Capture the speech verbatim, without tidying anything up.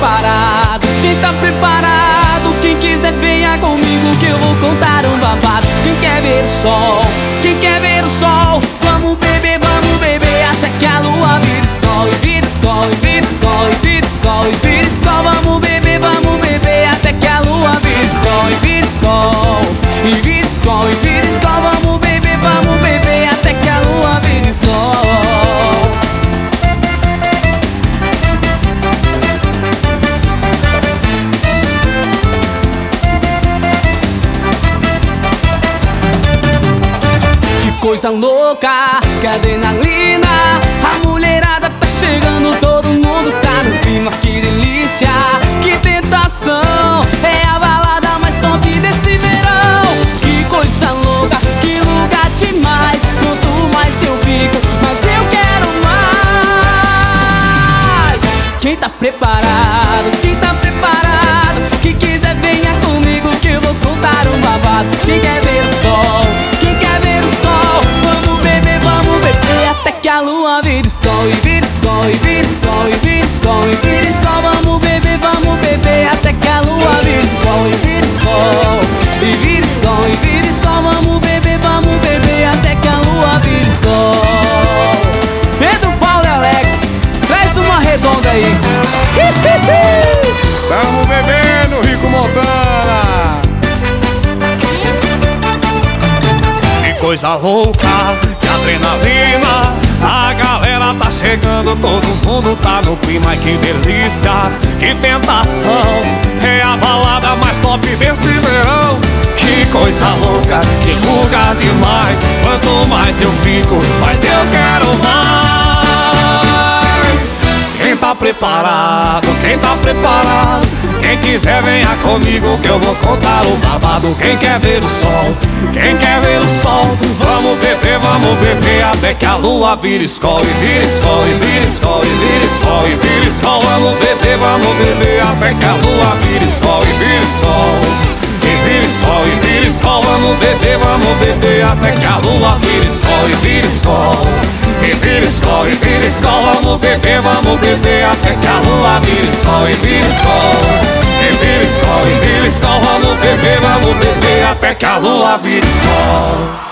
preparado? Quem tá preparado? Quem quiser venha comigo que eu vou contar um babado. Quem quer ver o sol? Quem quer ver o sol? Vamos beber, vamos beber até que a lua vira escola. E vira escola, e vira escola, e vira escola, e vira escola. Vamos beber, vamos beber até que a lua vira escola. E vira escola, e vira escola, e vira escola. Vamos beber, vamos beber até que a lua vira escola. Coisa louca, que adrenalina. A mulherada tá chegando, todo mundo tá no clima. Que delícia, que tentação. É a balada mais top desse verão. Que coisa louca, que lugar demais. Quanto mais eu fico, mais eu quero mais. Quem tá preparado? Quem tá preparado? Quem quiser venha comigo que eu vou contar um babado. Quem quer ver o sol? Quem quer ver o sol? Vamos beber, vamos beber até que a lua vira escola. E vira escola, e vira escola, e vira escola, e vira escola. Vamos beber, vamos beber até que a lua vira escola. E vira escola, e vira escola, e vira escola. Vamos beber, vamos beber até que a lua vira escola. Pedro, Paulo e Alex, traz uma redonda aí. Tamo bebendo, Rico Montana. Que coisa louca, que adrenalina. A galera tá chegando, todo mundo tá no clima. Que delícia, que tentação. É a balada mais top desse verão. Que coisa louca, que lugar demais. Quanto mais eu fico, mais eu quero mais. Quem tá preparado? Quem tá preparado? Quem quiser venha comigo que eu vou contar o babado. Quem quer ver o sol? Quem quer ver o sol? Vamos beber, vamos beber até que a lua vira escola. E vira escola, e vira escola, e vira escola, e vira escola. Vamos beber, vamos beber até que a lua vira escola. E vira escola, e vira escola, e vira escola. Vamos beber, vamos beber até que a lua vira escola. E vira escola, e vira escola, e vira escola. Vamos beber, vamos beber até que a lua vira escola. E vira escola, e vira escola, e vira escola. Vamos beber, vamos beber até que a lua vira escola.